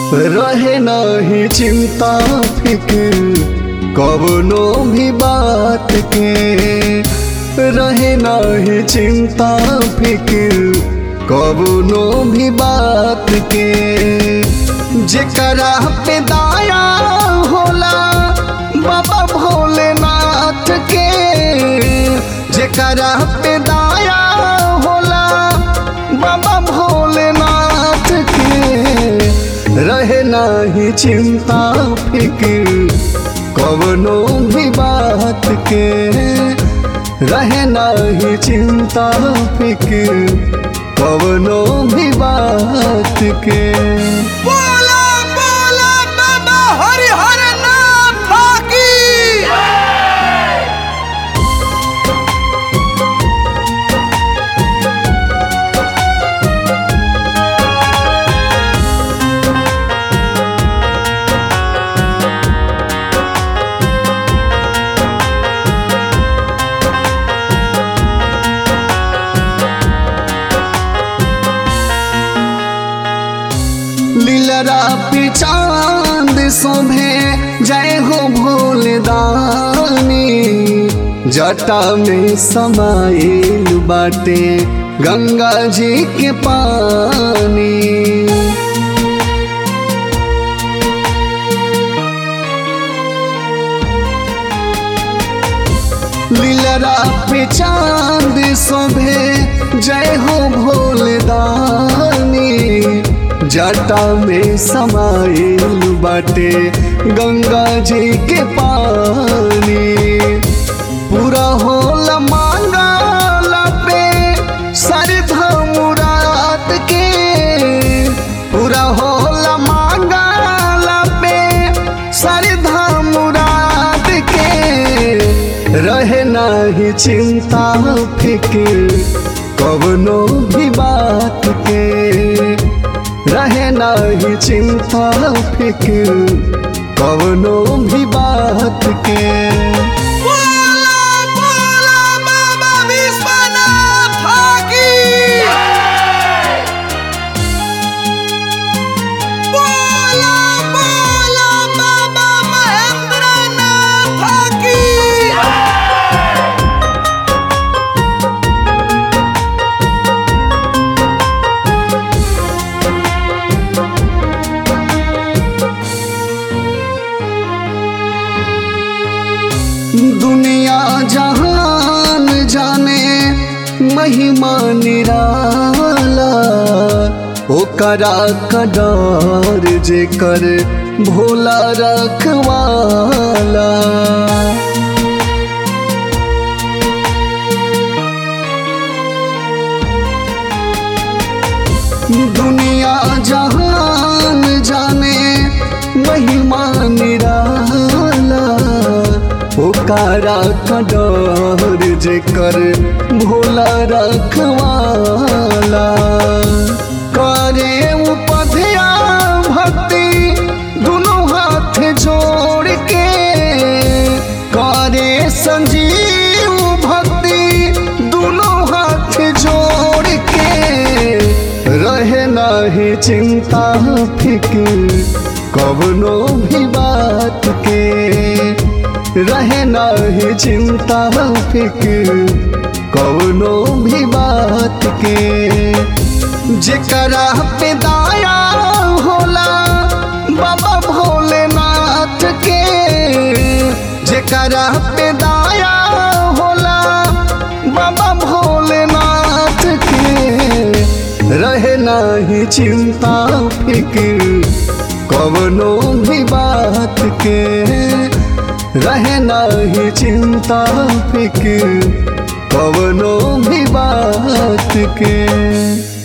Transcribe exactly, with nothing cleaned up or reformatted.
रहे नहीं चिंता फिक्र कवनो भी बात के, रहे नहीं चिंता फिक्र कवनो भी बात के। जेकरा पे दाया होला बाबा भोलेनाथ के, जेकरा पे दाया होला बाबा भोलेनाथ के। रहे नहीं चिंता फिक्र कवनो भी बात के, रहे नहीं चिंता फिक्र कवनो भी बात के। बोला बोला बाबा हरिहर नाथ की। लीलरा पे चांद शोभे जय हो भोलेदानी, जटा में समाइल बाटे गंगा जी के पानी। लीलरा पे चांद शोभे जय हो भोलेदानी, जटा में समाइल बाटे गंगा जी के पानी। पूरा होला मांगला पे श्रद्धा मुराद के, पूरा होला मांगला पे श्रद्धा मुराद के। रहे नहीं चिंता फिक्र कवनो भी बात के, रहे नहीं चिंता फिक्र कवनो भी बात के। बोला बोला बाबा विश्वनाथ की। बोला बोला बाबा महेंद्रनाथ की। दुनिया जहान जाने महिमा निराला, ओकरा कडार जेकर भोला रखवाला। दुनिया जहान जाने महिमा निराला, ओकरा कडार जेकर भोला रखवाला। करे उपध्या भक्ति दोनों हाथ जोड़ के, करे संजीव भक्ति दोनों हाथ जोड़ के। रहे नहीं चिंता फिक्र कवनो भी बात के, रहे नहीं चिंता फिक्र कवनो भी बात के। जेकरा पे दाया होला बाबा भोलेनाथ के, जेकरा पे दाया होला बाबा भोलेनाथ के। रहे नहीं चिंता फिक्र कवनो भी बात के, रहे नहीं चिंता फिक्र कवनो भी बात के।